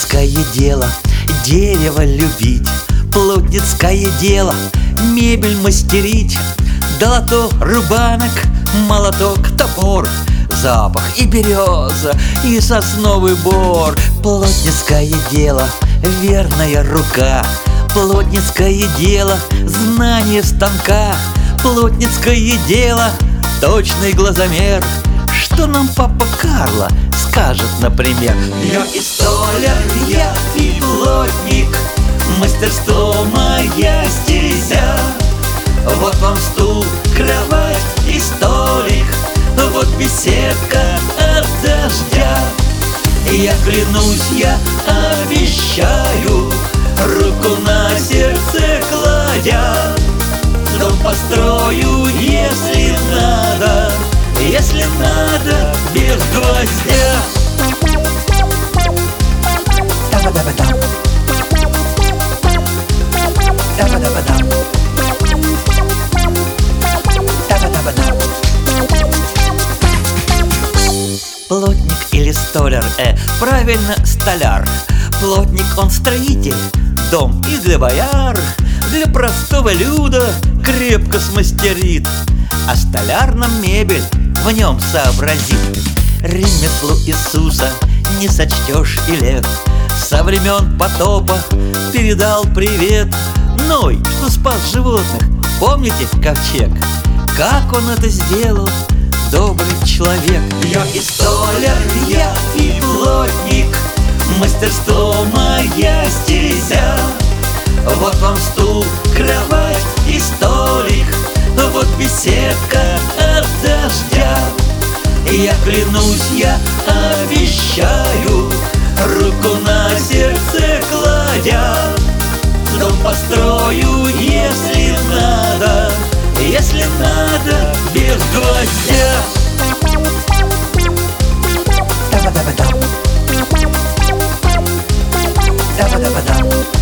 Плотницкое дело дерево любить, плотницкое дело мебель мастерить. Долото, рубанок, молоток, топор, запах и береза, и сосновый бор. Плотницкое дело верная рука, плотницкое дело знание станка, плотницкое дело точный глазомер. Что нам папа Карло скажет, например? Я и столяр, я и плотник, мастерство моя стезя. Вот вам стул, кровать и столик, вот беседка от дождя. Я клянусь, я обещаю, руку на сердце кладя, дом построю, если надо, без гвоздя. Дабba-дабба-дам. Дабба-дабба-дам. Дабба-дабба-дам. Плотник или столяр? Правильно, столяр. Плотник он строитель, дом и для бояр, для простого люда крепко смастерит, а столяр нам мебель в нем сообразит. Ремеслу Иисуса не сочтешь и лет, со времен потопа передал привет Ной, что спас животных. Помните ковчег? Как он это сделал, добрый человек? Я и столяр, я и плотник, мастерство моя стезя. Вот вам стул, кровать и столик, вот беседка от дождя. Я клянусь, я обещаю, руку на сердце кладя, дом построю, если надо, без гвоздя. Дабба-дабба-дам. Дабба-дабба-дам.